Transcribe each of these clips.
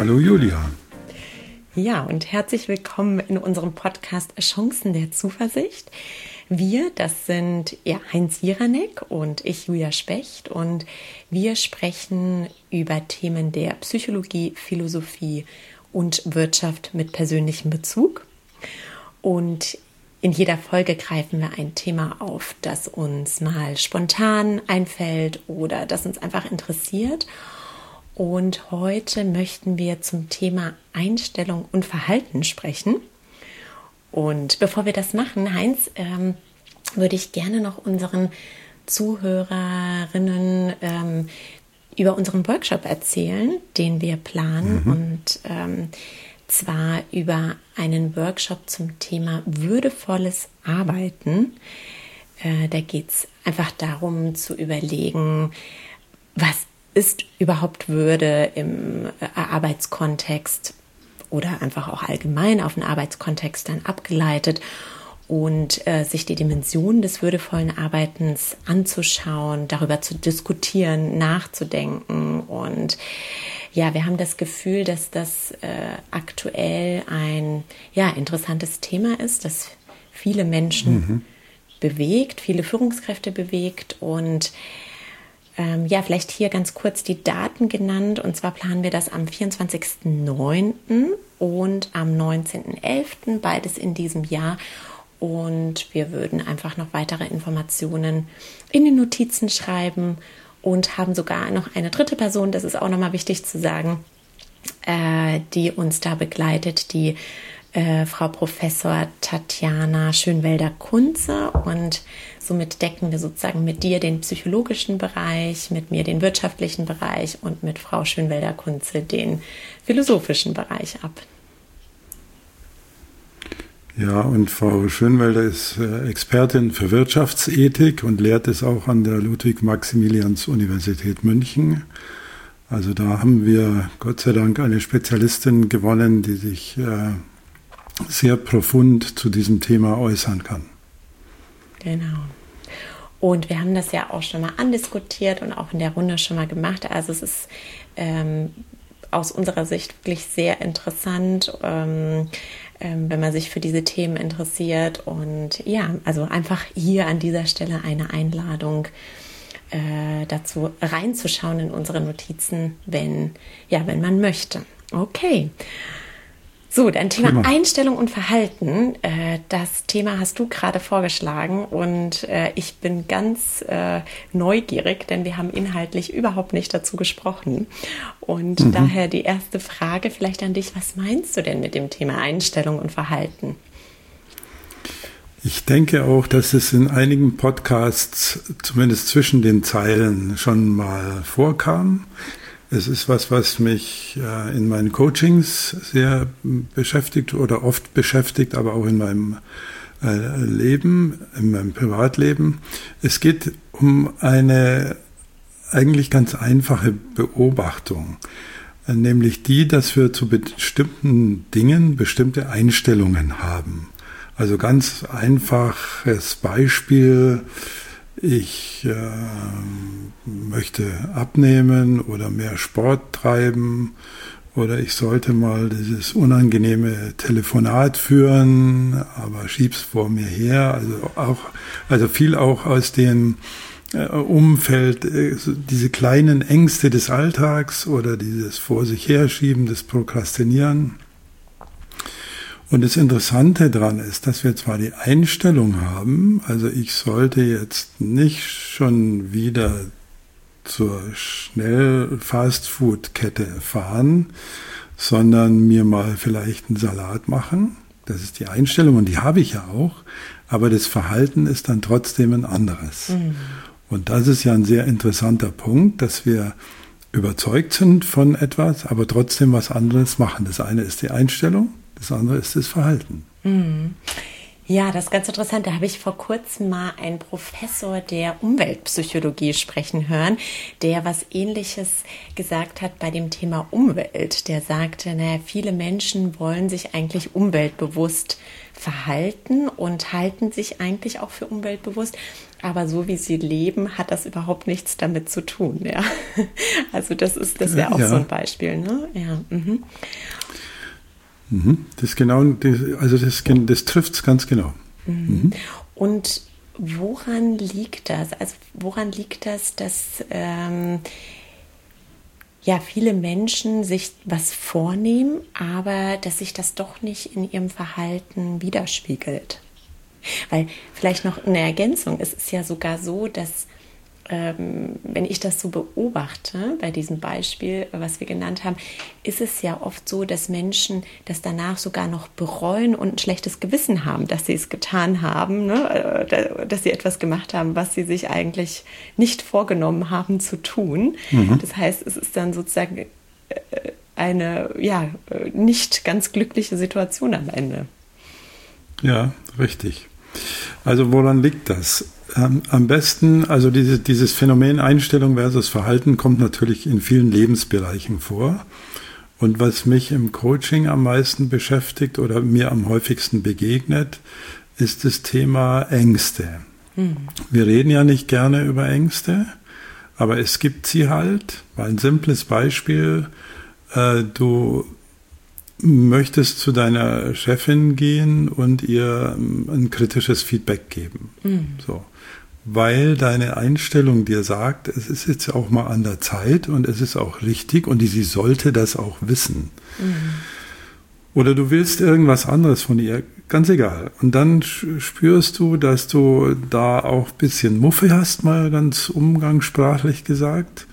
Hallo Julia. Ja, und herzlich willkommen in unserem Podcast Chancen der Zuversicht. Wir, das sind Heinz Jiranek und ich, Julia Specht, und wir sprechen über Themen der Psychologie, Philosophie und Wirtschaft mit persönlichem Bezug. Und in jeder Folge greifen wir ein Thema auf, das uns mal spontan einfällt oder das uns einfach interessiert. Und heute möchten wir zum Thema Einstellung und Verhalten sprechen. Und bevor wir das machen, Heinz, würde ich gerne noch unseren Zuhörerinnen über unseren Workshop erzählen, den wir planen. Und zwar über einen Workshop zum Thema würdevolles Arbeiten. Da geht es einfach darum zu überlegen, was ist überhaupt Würde im Arbeitskontext oder einfach auch allgemein auf den Arbeitskontext dann abgeleitet und sich die Dimensionen des würdevollen Arbeitens anzuschauen, darüber zu diskutieren, nachzudenken. Und ja, wir haben das Gefühl, dass das aktuell ein interessantes Thema ist, das viele Menschen bewegt, viele Führungskräfte bewegt. Und vielleicht hier ganz kurz die Daten genannt. Und zwar planen wir das am 24.09. und am 19.11., beides in diesem Jahr. Und wir würden einfach noch weitere Informationen in den Notizen schreiben und haben sogar noch eine dritte Person, das ist auch nochmal wichtig zu sagen, die uns da begleitet, die Frau Professor Tatjana Schönwelder-Kunze, und somit decken wir sozusagen mit dir den psychologischen Bereich, mit mir den wirtschaftlichen Bereich und mit Frau Schönwelder-Kunze den philosophischen Bereich ab. Ja, und Frau Schönwelder ist Expertin für Wirtschaftsethik und lehrt es auch an der Ludwig-Maximilians-Universität München. Also da haben wir Gott sei Dank eine Spezialistin gewonnen, die sich sehr profund zu diesem Thema äußern kann. Genau. Und wir haben das ja auch schon mal andiskutiert und auch in der Runde schon mal gemacht. Also es ist aus unserer Sicht wirklich sehr interessant, wenn man sich für diese Themen interessiert. Und ja, also einfach hier an dieser Stelle eine Einladung, dazu reinzuschauen in unsere Notizen, wenn man möchte. Okay. So, dann Thema Einstellung und Verhalten. Das Thema hast du gerade vorgeschlagen und ich bin ganz neugierig, denn wir haben inhaltlich überhaupt nicht dazu gesprochen. Und daher die erste Frage vielleicht an dich. Was meinst du denn mit dem Thema Einstellung und Verhalten? Ich denke auch, dass es in einigen Podcasts, zumindest zwischen den Zeilen, schon mal vorkam. Es ist was mich in meinen Coachings sehr beschäftigt oder oft beschäftigt, aber auch in meinem Leben, in meinem Privatleben. Es geht um eine eigentlich ganz einfache Beobachtung, nämlich die, dass wir zu bestimmten Dingen bestimmte Einstellungen haben. Also ganz einfaches Beispiel: Ich möchte abnehmen oder mehr Sport treiben oder ich sollte mal dieses unangenehme Telefonat führen, aber schieb's vor mir her. Also viel auch aus dem Umfeld, diese kleinen Ängste des Alltags oder dieses vor sich herschieben, das Prokrastinieren. Und das Interessante daran ist, dass wir zwar die Einstellung haben, also ich sollte jetzt nicht schon wieder zur Schnell-Fastfood-Kette fahren, sondern mir mal vielleicht einen Salat machen. Das ist die Einstellung und die habe ich ja auch, aber das Verhalten ist dann trotzdem ein anderes. Und das ist ja ein sehr interessanter Punkt, dass wir überzeugt sind von etwas, aber trotzdem was anderes machen. Das eine ist die Einstellung, das andere ist das Verhalten. Ja, das ist ganz interessant. Da habe ich vor kurzem mal einen Professor der Umweltpsychologie sprechen hören, der was Ähnliches gesagt hat bei dem Thema Umwelt. Der sagte, viele Menschen wollen sich eigentlich umweltbewusst verhalten und halten sich eigentlich auch für umweltbewusst, Aber so wie sie leben, hat das überhaupt nichts damit zu tun. Ja? Also das wäre auch so ein Beispiel. Ne? Ja. Das trifft es ganz genau. Und woran liegt das? Also woran liegt das, dass viele Menschen sich was vornehmen, aber dass sich das doch nicht in ihrem Verhalten widerspiegelt? Weil vielleicht noch eine Ergänzung, es ist ja sogar so, dass wenn ich das so beobachte, bei diesem Beispiel, was wir genannt haben, ist es ja oft so, dass Menschen das danach sogar noch bereuen und ein schlechtes Gewissen haben, dass sie es getan haben, ne? Dass sie etwas gemacht haben, was sie sich eigentlich nicht vorgenommen haben zu tun. Das heißt, es ist dann sozusagen eine nicht ganz glückliche Situation am Ende. Ja, richtig. Also woran liegt das? Am besten, also dieses Phänomen Einstellung versus Verhalten kommt natürlich in vielen Lebensbereichen vor. Und was mich im Coaching am meisten beschäftigt oder mir am häufigsten begegnet, ist das Thema Ängste. Wir reden ja nicht gerne über Ängste, aber es gibt sie halt. Ein simples Beispiel, du möchtest zu deiner Chefin gehen und ihr ein kritisches Feedback geben. So. Weil deine Einstellung dir sagt, es ist jetzt auch mal an der Zeit und es ist auch richtig und sie sollte das auch wissen. Oder du willst irgendwas anderes von ihr, ganz egal. Und dann spürst du, dass du da auch ein bisschen Muffe hast, mal ganz umgangssprachlich gesagt.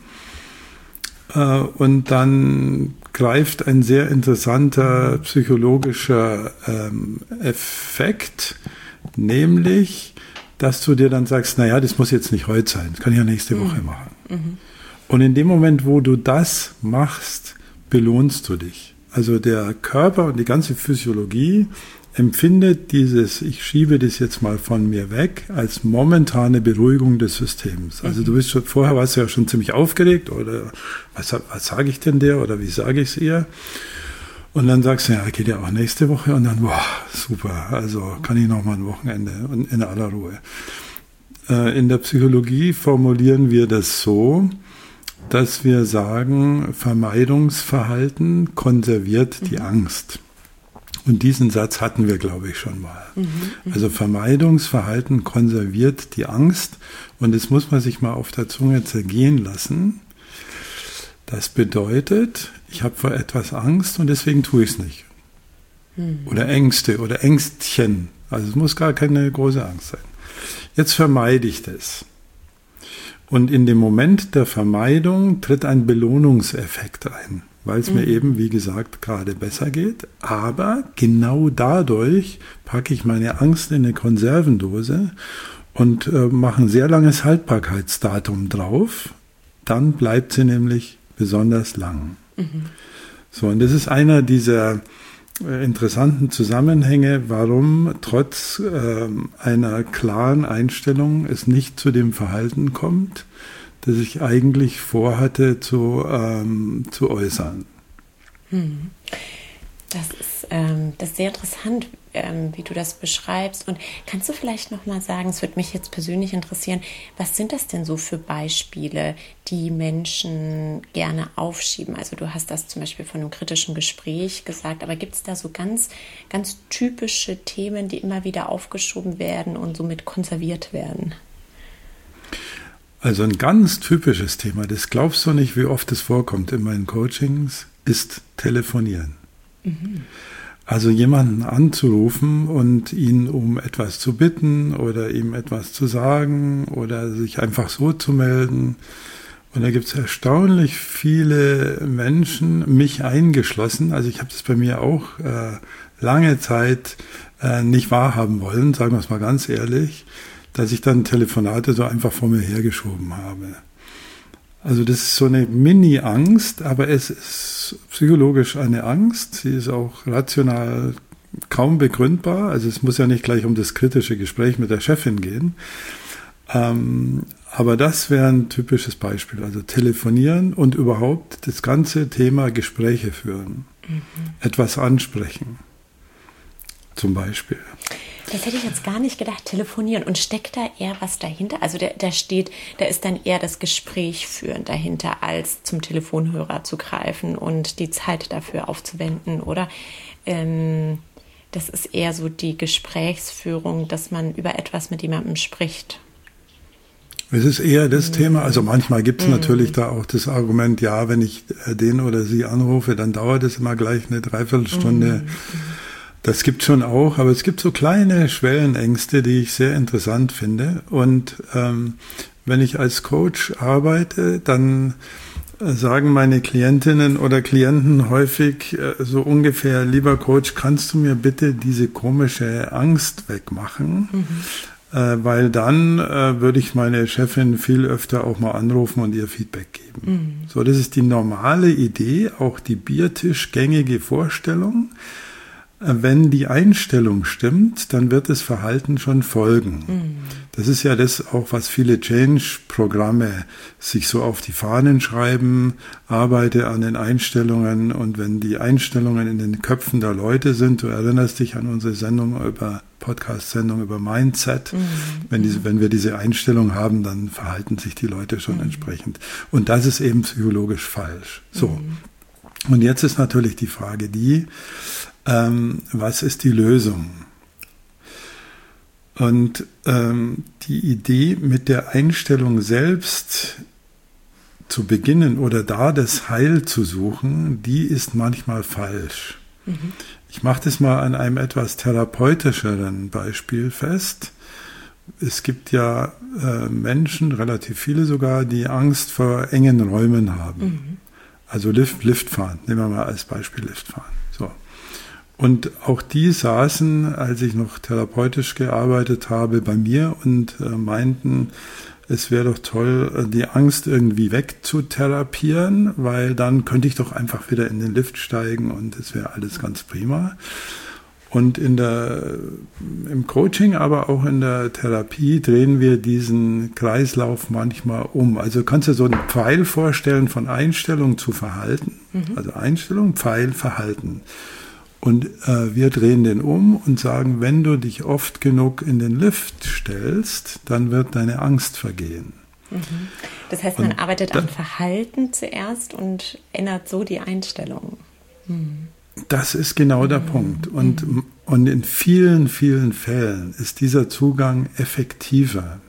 Und dann greift ein sehr interessanter psychologischer Effekt, nämlich, dass du dir dann sagst, naja, das muss jetzt nicht heute sein, das kann ich ja nächste Woche machen. Und in dem Moment, wo du das machst, belohnst du dich. Also der Körper und die ganze Physiologie empfindet dieses, ich schiebe das jetzt mal von mir weg, als momentane Beruhigung des Systems. Also du bist vorher warst du ja schon ziemlich aufgeregt oder was sage ich denn der oder wie sage ich es ihr? Und dann sagst du, ja, geht ja auch nächste Woche und dann, boah, super, also kann ich noch mal ein Wochenende und in aller Ruhe. In der Psychologie formulieren wir das so, dass wir sagen, Vermeidungsverhalten konserviert die Angst. Und diesen Satz hatten wir, glaube ich, schon mal. Also Vermeidungsverhalten konserviert die Angst und das muss man sich mal auf der Zunge zergehen lassen. Das bedeutet, ich habe vor etwas Angst und deswegen tue ich es nicht. Oder Ängste oder Ängstchen. Also es muss gar keine große Angst sein. Jetzt vermeide ich das. Und in dem Moment der Vermeidung tritt ein Belohnungseffekt ein, weil es mir eben, wie gesagt, gerade besser geht. Aber genau dadurch packe ich meine Angst in eine Konservendose und mache ein sehr langes Haltbarkeitsdatum drauf. Dann bleibt sie nämlich besonders lang. So, und das ist einer dieser interessanten Zusammenhänge, warum trotz einer klaren Einstellung es nicht zu dem Verhalten kommt, das ich eigentlich vorhatte zu äußern. Das ist sehr interessant, wie du das beschreibst. Und kannst du vielleicht noch mal sagen, es würde mich jetzt persönlich interessieren, was sind das denn so für Beispiele, die Menschen gerne aufschieben? Also du hast das zum Beispiel von einem kritischen Gespräch gesagt, aber gibt es da so ganz, ganz typische Themen, die immer wieder aufgeschoben werden und somit konserviert werden? Also ein ganz typisches Thema, das glaubst du nicht, wie oft es vorkommt in meinen Coachings, ist Telefonieren. Also jemanden anzurufen und ihn um etwas zu bitten oder ihm etwas zu sagen oder sich einfach so zu melden. Und da gibt es erstaunlich viele Menschen, mich eingeschlossen. Also ich habe das bei mir auch lange Zeit nicht wahrhaben wollen, sagen wir es mal ganz ehrlich, dass ich dann Telefonate so einfach vor mir hergeschoben habe. Also das ist so eine Mini-Angst, aber es ist psychologisch eine Angst. Sie ist auch rational kaum begründbar. Also es muss ja nicht gleich um das kritische Gespräch mit der Chefin gehen. Aber das wäre ein typisches Beispiel. Also telefonieren und überhaupt das ganze Thema Gespräche führen. Etwas ansprechen. Zum Beispiel. Das hätte ich jetzt gar nicht gedacht, telefonieren. Und steckt da eher was dahinter? Also da ist dann eher das Gespräch führen dahinter, als zum Telefonhörer zu greifen und die Zeit dafür aufzuwenden, oder? Das ist eher so die Gesprächsführung, dass man über etwas mit jemandem spricht. Es ist eher das Thema, also manchmal gibt es natürlich da auch das Argument, ja, wenn ich den oder sie anrufe, dann dauert es immer gleich eine Dreiviertelstunde. Das gibt schon auch, aber es gibt so kleine Schwellenängste, die ich sehr interessant finde. Und wenn ich als Coach arbeite, dann sagen meine Klientinnen oder Klienten häufig so ungefähr, lieber Coach, kannst du mir bitte diese komische Angst wegmachen? Weil dann würde ich meine Chefin viel öfter auch mal anrufen und ihr Feedback geben. So, das ist die normale Idee, auch die biertischgängige Vorstellung. Wenn die Einstellung stimmt, dann wird das Verhalten schon folgen. Das ist ja das auch, was viele Change-Programme sich so auf die Fahnen schreiben, arbeite an den Einstellungen, und wenn die Einstellungen in den Köpfen der Leute sind, du erinnerst dich an unsere Podcast-Sendung über Mindset, wenn wir diese Einstellung haben, dann verhalten sich die Leute schon entsprechend. Und das ist eben psychologisch falsch. So. Und jetzt ist natürlich die Frage was ist die Lösung? Und die Idee, mit der Einstellung selbst zu beginnen oder da das Heil zu suchen, die ist manchmal falsch. Ich mache das mal an einem etwas therapeutischeren Beispiel fest. Es gibt ja Menschen, relativ viele sogar, die Angst vor engen Räumen haben. Also Liftfahren, nehmen wir mal als Beispiel Liftfahren. So. Und auch die saßen, als ich noch therapeutisch gearbeitet habe, bei mir und meinten, es wäre doch toll, die Angst irgendwie wegzutherapieren, weil dann könnte ich doch einfach wieder in den Lift steigen und es wäre alles ganz prima. Und im Coaching, aber auch in der Therapie drehen wir diesen Kreislauf manchmal um. Also kannst du so einen Pfeil vorstellen von Einstellung zu Verhalten. Also Einstellung, Pfeil, Verhalten. Und wir drehen den um und sagen, wenn du dich oft genug in den Lift stellst, dann wird deine Angst vergehen. Das heißt, man arbeitet am Verhalten zuerst und ändert so die Einstellung. Das ist genau der Punkt. Und in vielen, vielen Fällen ist dieser Zugang effektiver.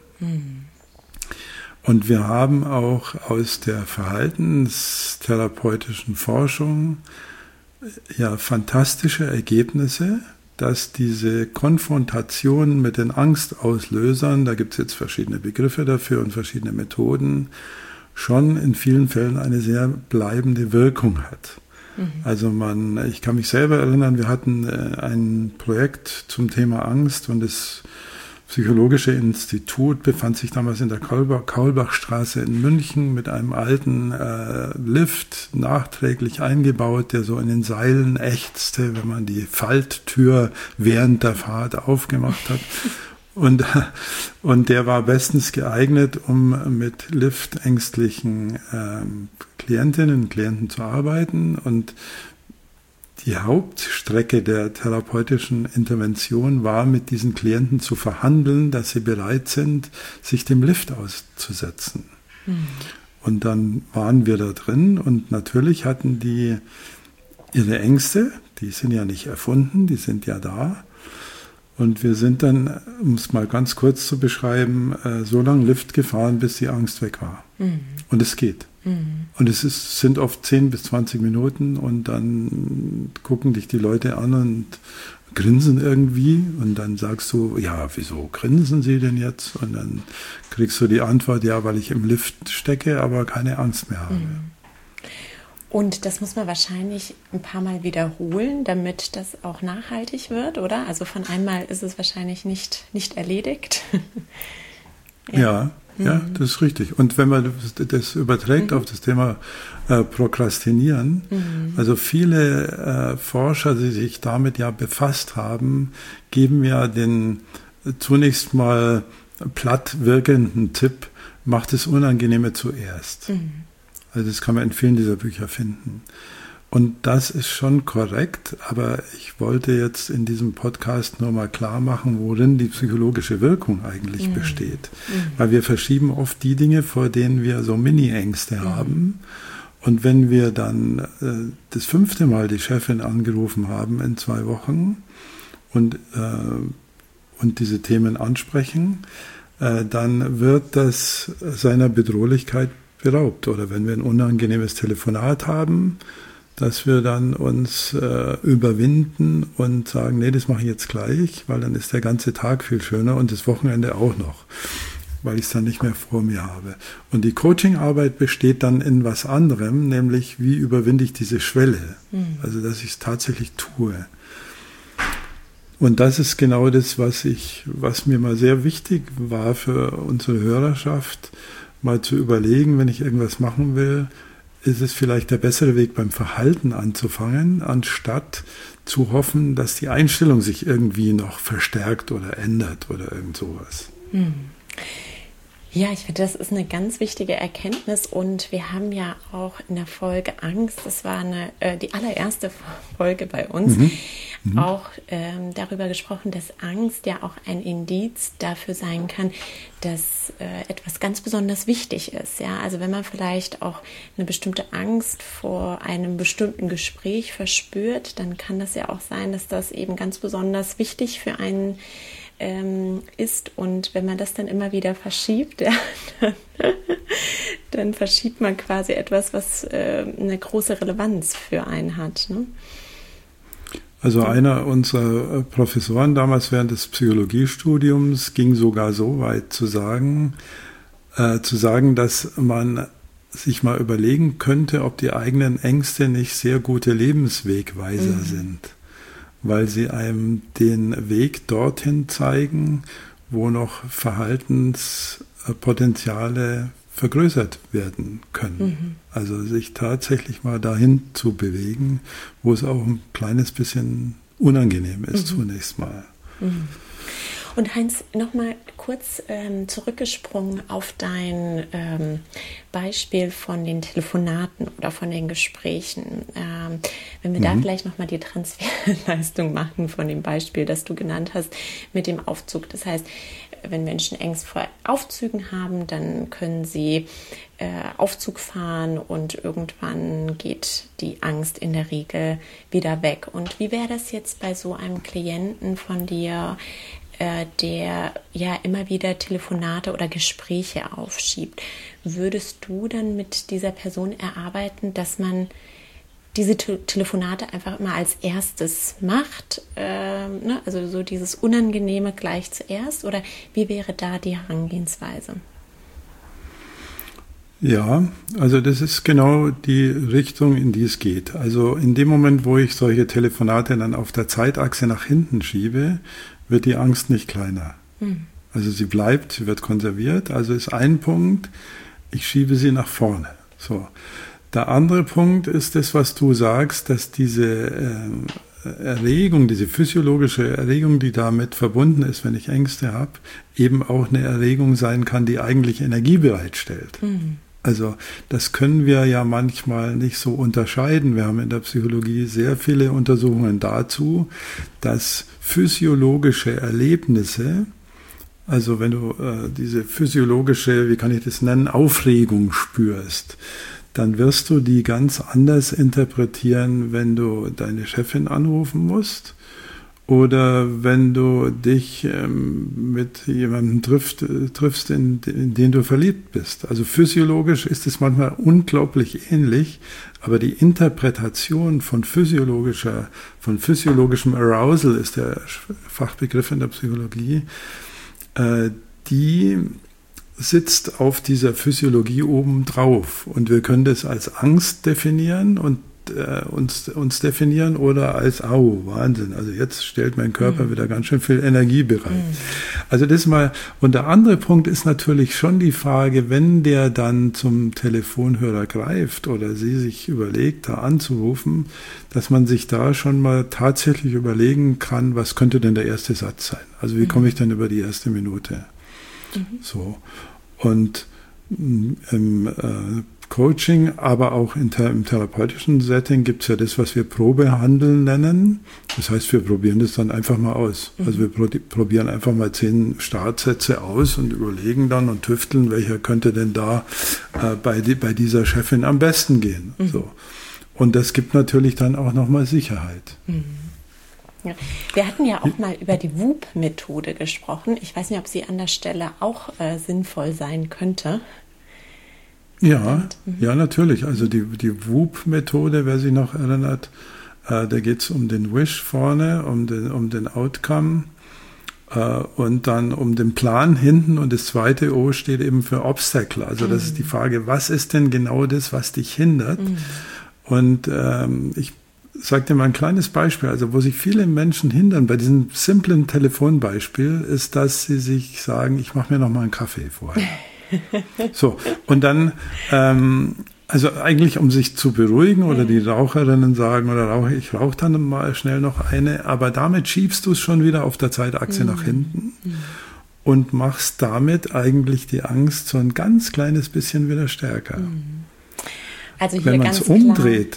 Und wir haben auch aus der verhaltenstherapeutischen Forschung ja fantastische Ergebnisse, dass diese Konfrontation mit den Angstauslösern, da gibt es jetzt verschiedene Begriffe dafür und verschiedene Methoden, schon in vielen Fällen eine sehr bleibende Wirkung hat. Also ich kann mich selber erinnern, wir hatten ein Projekt zum Thema Angst und das Psychologische Institut befand sich damals in der Kaulbachstraße in München mit einem alten Lift nachträglich eingebaut, der so in den Seilen ächzte, wenn man die Falttür während der Fahrt aufgemacht hat. Und der war bestens geeignet, um mit liftängstlichen Klientinnen und Klienten zu arbeiten. Und die Hauptstrecke der therapeutischen Intervention war, mit diesen Klienten zu verhandeln, dass sie bereit sind, sich dem Lift auszusetzen. Und dann waren wir da drin und natürlich hatten die ihre Ängste, die sind ja nicht erfunden, die sind ja da. Und wir sind dann, um es mal ganz kurz zu beschreiben, so lange Lift gefahren, bis die Angst weg war. Und es geht. Und sind oft 10 bis 20 Minuten und dann gucken dich die Leute an und grinsen irgendwie und dann sagst du, ja, wieso grinsen sie denn jetzt? Und dann kriegst du die Antwort, ja, weil ich im Lift stecke, aber keine Angst mehr habe. Und das muss man wahrscheinlich ein paar Mal wiederholen, damit das auch nachhaltig wird, oder? Also von einmal ist es wahrscheinlich nicht erledigt. Ja, das ist richtig. Und wenn man das überträgt auf das Thema Prokrastinieren, also viele Forscher, die sich damit ja befasst haben, geben ja den zunächst mal platt wirkenden Tipp, macht das Unangenehme zuerst. Also das kann man in vielen dieser Bücher finden. Und das ist schon korrekt, aber ich wollte jetzt in diesem Podcast nur mal klar machen, worin die psychologische Wirkung eigentlich besteht. Weil wir verschieben oft die Dinge, vor denen wir so Mini-Ängste haben. Und wenn wir dann das 5. Mal die Chefin angerufen haben in 2 Wochen und diese Themen ansprechen, dann wird das seiner Bedrohlichkeit beraubt. Oder wenn wir ein unangenehmes Telefonat haben, dass wir dann uns überwinden und sagen, nee, das mache ich jetzt gleich, weil dann ist der ganze Tag viel schöner und das Wochenende auch noch, weil ich es dann nicht mehr vor mir habe. Und die Coaching-Arbeit besteht dann in was anderem, nämlich wie überwinde ich diese Schwelle, also dass ich es tatsächlich tue. Und das ist genau das, was mir mal sehr wichtig war für unsere Hörerschaft, mal zu überlegen, wenn ich irgendwas machen will, ist es vielleicht der bessere Weg, beim Verhalten anzufangen, anstatt zu hoffen, dass die Einstellung sich irgendwie noch verstärkt oder ändert oder irgend sowas. Ja, ich finde, das ist eine ganz wichtige Erkenntnis und wir haben ja auch in der Folge Angst, das war die allererste Folge bei uns, auch darüber gesprochen, dass Angst ja auch ein Indiz dafür sein kann, dass etwas ganz besonders wichtig ist. Ja? Also wenn man vielleicht auch eine bestimmte Angst vor einem bestimmten Gespräch verspürt, dann kann das ja auch sein, dass das eben ganz besonders wichtig für einen ist, und wenn man das dann immer wieder verschiebt, ja, dann verschiebt man quasi etwas, was eine große Relevanz für einen hat. Ne? Also einer unserer Professoren damals während des Psychologiestudiums ging sogar so weit zu sagen, dass man sich mal überlegen könnte, ob die eigenen Ängste nicht sehr gute Lebenswegweiser sind, weil sie einem den Weg dorthin zeigen, wo noch Verhaltenspotenziale vergrößert werden können. Also sich tatsächlich mal dahin zu bewegen, wo es auch ein kleines bisschen unangenehm ist zunächst mal. Und Heinz, nochmal kurz zurückgesprungen auf dein Beispiel von den Telefonaten oder von den Gesprächen. Wenn wir da vielleicht nochmal die Transferleistung machen von dem Beispiel, das du genannt hast mit dem Aufzug. Das heißt, wenn Menschen Angst vor Aufzügen haben, dann können sie Aufzug fahren und irgendwann geht die Angst in der Regel wieder weg. Und wie wäre das jetzt bei so einem Klienten von dir, der ja immer wieder Telefonate oder Gespräche aufschiebt? Würdest du dann mit dieser Person erarbeiten, dass man diese Telefonate einfach immer als erstes macht, ne? Also so dieses Unangenehme gleich zuerst, oder wie wäre da die Herangehensweise? Ja, also das ist genau die Richtung, in die es geht. Also in dem Moment, wo ich solche Telefonate dann auf der Zeitachse nach hinten schiebe, wird die Angst nicht kleiner. Also sie bleibt, sie wird konserviert. Also ist ein Punkt, ich schiebe sie nach vorne. So. Der andere Punkt ist das, was du sagst, dass diese Erregung, diese physiologische Erregung, die damit verbunden ist, wenn ich Ängste habe, eben auch eine Erregung sein kann, die eigentlich Energie bereitstellt. Also das können wir ja manchmal nicht so unterscheiden. Wir haben in der Psychologie sehr viele Untersuchungen dazu, dass physiologische Erlebnisse, also wenn du diese physiologische, wie kann ich das nennen, Aufregung spürst, dann wirst du die ganz anders interpretieren, wenn du deine Chefin anrufen musst oder wenn du dich mit jemandem triffst, in den du verliebt bist. Also physiologisch ist es manchmal unglaublich ähnlich, aber die Interpretation von physiologischem Arousal ist der Fachbegriff in der Psychologie, die sitzt auf dieser Physiologie oben drauf. Und wir können das als Angst definieren und uns definieren oder als Wahnsinn. Also jetzt stellt mein Körper wieder ganz schön viel Energie bereit. Also das mal. Und der andere Punkt ist natürlich schon die Frage, wenn der dann zum Telefonhörer greift oder sie sich überlegt, da anzurufen, dass man sich da schon mal tatsächlich überlegen kann, was könnte denn der erste Satz sein? Also wie komme ich denn über die erste Minute? So. Und im Coaching, aber auch im therapeutischen Setting gibt es ja das, was wir Probehandeln nennen. Das heißt, wir probieren das dann einfach mal aus. Also wir probieren einfach mal 10 Startsätze aus und überlegen dann und tüfteln, welcher könnte denn da bei dieser Chefin am besten gehen. So. Und das gibt natürlich dann auch nochmal Sicherheit. Ja. Wir hatten ja auch mal über die WOOP-Methode gesprochen. Ich weiß nicht, ob sie an der Stelle auch sinnvoll sein könnte. Ja, ja, natürlich. Also die WOOP-Methode, wer sich noch erinnert, da geht es um den Wish vorne, um den Outcome und dann um den Plan hinten, und das zweite O steht eben für Obstacle. Also das ist die Frage, was ist denn genau das, was dich hindert? Und ich sage dir mal ein kleines Beispiel, also wo sich viele Menschen hindern bei diesem simplen Telefonbeispiel, ist, dass sie sich sagen, ich mache mir noch mal einen Kaffee vorher. So, und dann, also eigentlich um sich zu beruhigen, oder die Raucherinnen sagen, ich rauche dann mal schnell noch eine, aber damit schiebst du es schon wieder auf der Zeitachse nach hinten und machst damit eigentlich die Angst so ein ganz kleines bisschen wieder stärker. Also hier wenn man es umdreht.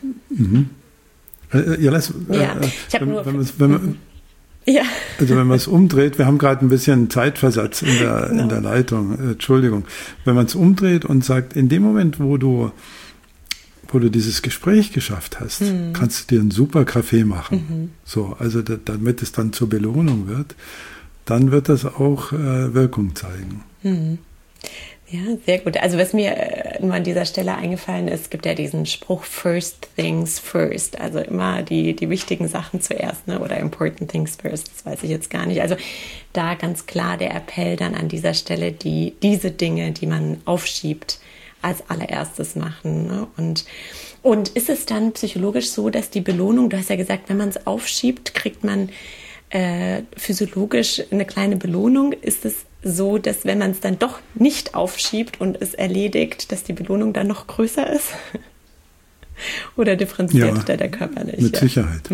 Ich habe nur... Ja. Also wenn man es umdreht, wir haben gerade ein bisschen Zeitversatz in der Leitung, Entschuldigung. Wenn man es umdreht und sagt, in dem Moment, wo du dieses Gespräch geschafft hast, kannst du dir einen super Kaffee machen. So, also damit es dann zur Belohnung wird, dann wird das auch Wirkung zeigen. Ja, sehr gut. Also was mir nur an dieser Stelle eingefallen ist, gibt ja diesen Spruch First Things First, also immer die wichtigen Sachen zuerst, ne? Oder Important Things First, das weiß ich jetzt gar nicht. Also da ganz klar der Appell dann an dieser Stelle, diese Dinge, die man aufschiebt, als allererstes machen. Ne? Und ist es dann psychologisch so, dass die Belohnung, du hast ja gesagt, wenn man es aufschiebt, kriegt man physiologisch eine kleine Belohnung? Ist es so, dass wenn man es dann doch nicht aufschiebt und es erledigt, dass die Belohnung dann noch größer ist? Oder differenziert der Körper nicht? Mit Sicherheit.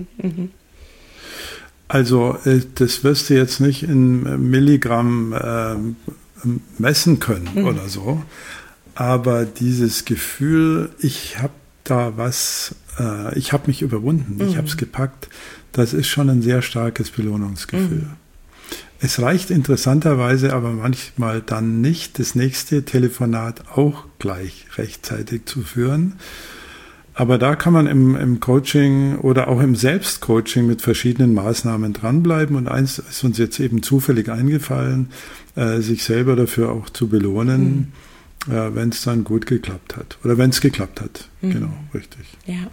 Also das wirst du jetzt nicht in Milligramm messen können oder so, aber dieses Gefühl, ich habe da was, ich habe mich überwunden, ich habe es gepackt, das ist schon ein sehr starkes Belohnungsgefühl. Es reicht interessanterweise aber manchmal dann nicht, das nächste Telefonat auch gleich rechtzeitig zu führen. Aber da kann man im Coaching oder auch im Selbstcoaching mit verschiedenen Maßnahmen dranbleiben. Und eins ist uns jetzt eben zufällig eingefallen, sich selber dafür auch zu belohnen, wenn es dann gut geklappt hat. Oder wenn es geklappt hat. Genau, richtig. Ja.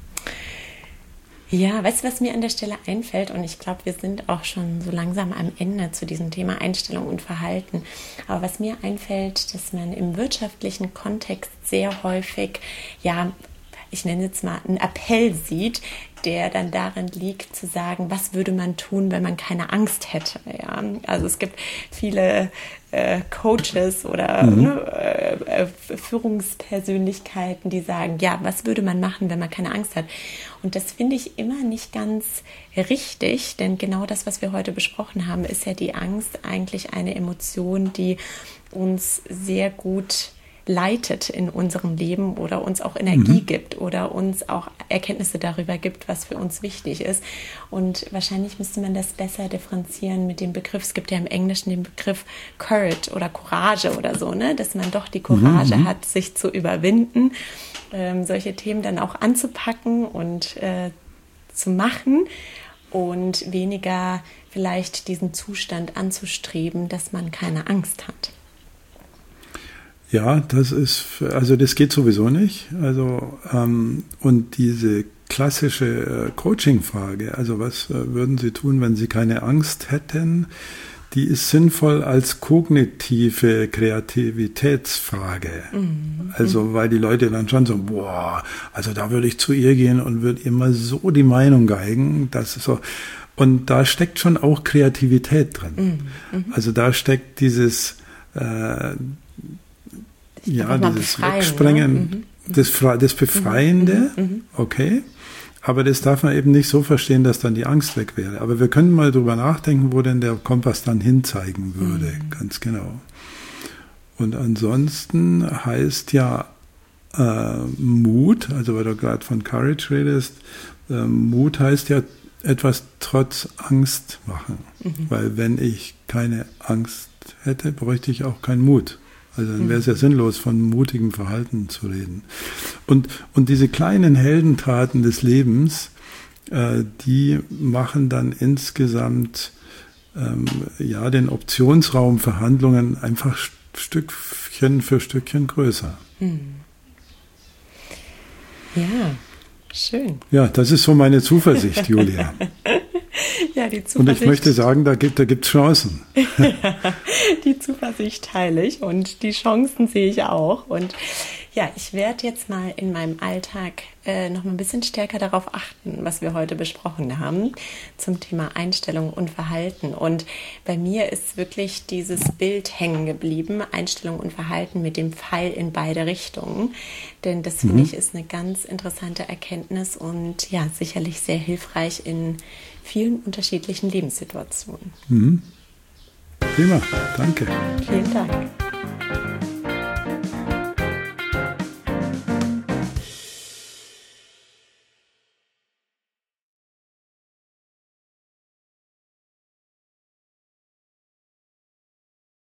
Ja, weißt du, was mir an der Stelle einfällt? Und ich glaube, wir sind auch schon so langsam am Ende zu diesem Thema Einstellung und Verhalten. Aber was mir einfällt, dass man im wirtschaftlichen Kontext sehr häufig, ja, ich nenne jetzt mal einen Appell sieht, der dann darin liegt, zu sagen, was würde man tun, wenn man keine Angst hätte. Ja? Also es gibt viele Coaches oder Führungspersönlichkeiten, die sagen, ja, was würde man machen, wenn man keine Angst hat? Und das finde ich immer nicht ganz richtig, denn genau das, was wir heute besprochen haben, ist ja die Angst eigentlich eine Emotion, die uns sehr gut leitet in unserem Leben oder uns auch Energie gibt oder uns auch Erkenntnisse darüber gibt, was für uns wichtig ist. Und wahrscheinlich müsste man das besser differenzieren mit dem Begriff, es gibt ja im Englischen den Begriff Courage oder Courage oder so, ne? Dass man doch die Courage hat, sich zu überwinden, solche Themen dann auch anzupacken und zu machen und weniger vielleicht diesen Zustand anzustreben, dass man keine Angst hat. Ja, das geht sowieso nicht. Also, und diese klassische Coaching-Frage, also was würden Sie tun, wenn Sie keine Angst hätten, die ist sinnvoll als kognitive Kreativitätsfrage. Also, weil die Leute dann schon so, also da würde ich zu ihr gehen und würde ihr mal so die Meinung geigen, das ist so. Und da steckt schon auch Kreativität drin. Also da steckt dieses dieses Wegsprengen, ne? Das Befreiende, okay, aber das darf man eben nicht so verstehen, dass dann die Angst weg wäre. Aber wir können mal drüber nachdenken, wo denn der Kompass dann hinzeigen würde, ganz genau. Und ansonsten heißt ja Mut, also weil du gerade von Courage redest, Mut heißt ja etwas trotz Angst machen. Weil wenn ich keine Angst hätte, bräuchte ich auch keinen Mut. Also dann wäre es ja sinnlos, von mutigem Verhalten zu reden. Und diese kleinen Heldentaten des Lebens, die machen dann insgesamt den Optionsraum für Handlungen einfach Stückchen für Stückchen größer. Ja, schön. Ja, das ist so meine Zuversicht, Julia. Ja, die Zuversicht. Und ich möchte sagen, da gibt's Chancen. Die Zuversicht teile ich und die Chancen sehe ich auch. Und ja, ich werde jetzt mal in meinem Alltag noch mal ein bisschen stärker darauf achten, was wir heute besprochen haben zum Thema Einstellung und Verhalten. Und bei mir ist wirklich dieses Bild hängen geblieben, Einstellung und Verhalten mit dem Pfeil in beide Richtungen. Denn das finde ich ist eine ganz interessante Erkenntnis und ja, sicherlich sehr hilfreich in vielen unterschiedlichen Lebenssituationen. Prima, danke. Vielen Dank.